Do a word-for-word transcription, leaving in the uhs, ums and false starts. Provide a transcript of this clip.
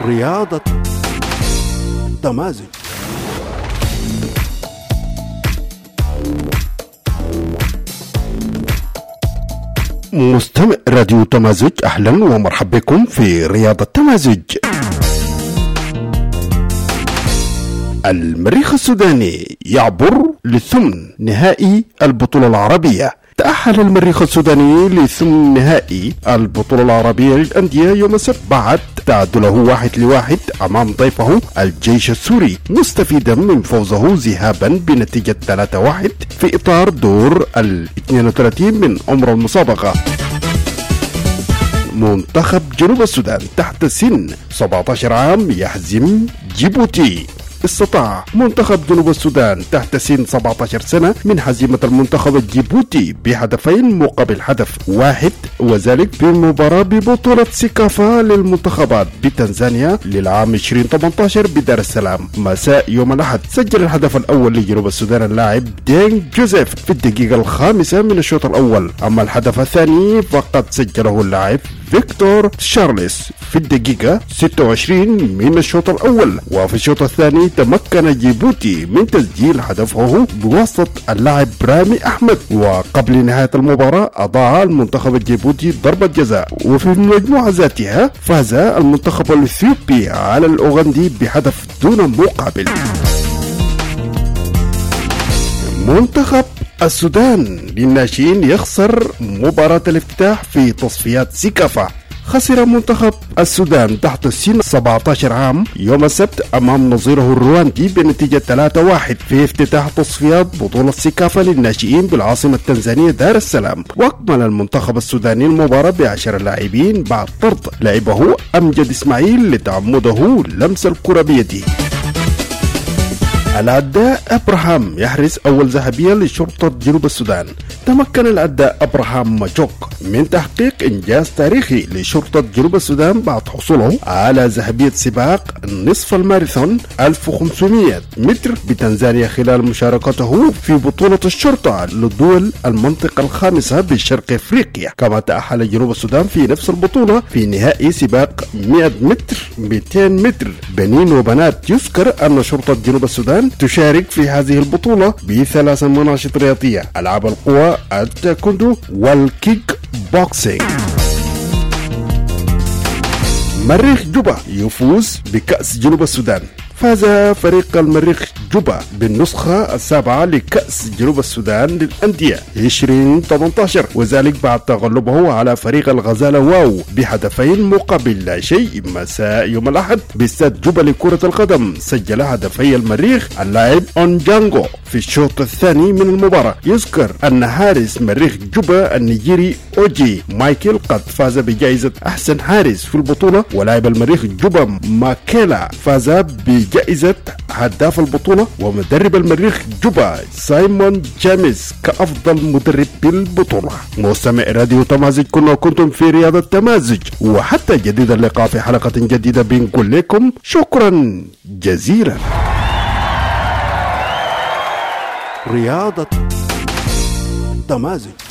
رياضة تمازج. مستمع راديو تمازج، أهلا ومرحبا بكم في رياضة تمازج. المريخ السوداني يعبر لثمن نهائي البطولة العربية. تأهل المريخ السوداني لثمن نهائي البطولة العربية للأندية يوم السبت بعد تعادله واحد لواحد أمام ضيفه الجيش السوري، مستفيدا من فوزه ذهابا بنتيجة ثلاثة واحد في إطار دور ال اثنين وثلاثين من عمر المسابقة. منتخب جنوب السودان تحت سن سبعة عشر عام يهزم جيبوتي. استطاع منتخب جنوب السودان تحت سن سبعة عشر سنة من هزيمة المنتخب الجيبوتي بهدفين مقابل هدف واحد، وذلك في مباراة ببطولة سيكافا للمنتخبات بتنزانيا للعام ألفين وثمانية عشر بدار السلام. مساء يوم الأحد سجل الهدف الأول لجنوب السودان اللاعب دين جوزيف في الدقيقة الخامسة من الشوط الأول، أما الهدف الثاني فقد سجله اللاعب فيكتور شارلس في الدقيقة ستة وعشرين من الشوط الأول. وفي الشوط الثاني تمكن جيبوتي من تسجيل هدفه بواسطة اللاعب رامي أحمد، وقبل نهاية المباراة أضاع المنتخب الجيبوتي ضربة جزاء. وفي المجموعة ذاتها فاز المنتخب الإثيوبي على الأوغندي بهدف دون مقابل. منتخب السودان للناشئين يخسر مباراة الافتتاح في تصفيات سيكافا. خسر منتخب السودان تحت سن سبعة عشر عام يوم السبت أمام نظيره الرواندي بنتيجة ثلاثة واحد في افتتاح تصفيات بطولة سيكافا للناشئين بالعاصمة التنزانية دار السلام. وأكمل المنتخب السوداني المباراة بعشر لاعبين بعد طرد لاعبه أمجد إسماعيل لتعمده لمس الكرة بيده. العداء أبراهام يحرز أول ذهبية لشرطة جنوب السودان. تمكن العداء أبراهام ماجوك من تحقيق إنجاز تاريخي لشرطة جنوب السودان بعد حصوله على ذهبية سباق نصف الماراثون ألف وخمسمائة متر بتنزانيا خلال مشاركته في بطولة الشرطة لدول المنطقة الخامسة بشرق أفريقيا. كما تأهل جنوب السودان في نفس البطولة في نهائي سباق مئة متر مئتين متر بنين وبنات. يذكر أن شرطة جنوب السودان تشارك في هذه البطولة بثلاث مناشط رياضية: ألعاب القوى، التايكوندو، والكيك بوكسينج. مريخ جوبا يفوز بكأس جنوب السودان. فاز فريق المريخ جوبا بالنسخة السابعة لكأس جنوب السودان للأندية ألفين وثمانية عشر، وذلك بعد تغلبه على فريق الغزالة واو بهدفين مقابل لا شيء مساء يوم الأحد باستاد جوبا لكرة القدم. سجل هدفي المريخ اللاعب أونجانغو في الشوط الثاني من المباراة. يذكر أن حارس مريخ جوبا النيجيري أوجي مايكل قد فاز بجائزة أحسن حارس في البطولة، ولاعب المريخ جوبا ماكيلا فاز ب جائزة هداف البطولة، ومدرب المريخ جوبا سايمون جاميس كأفضل مدرب بالبطولة. مستمع راديو تمازج، كنا وكنتم في رياضة تمازج، وحتى جديد اللقاء في حلقة جديدة بنقول لكم شكرا جزيلا. رياضة تمازج.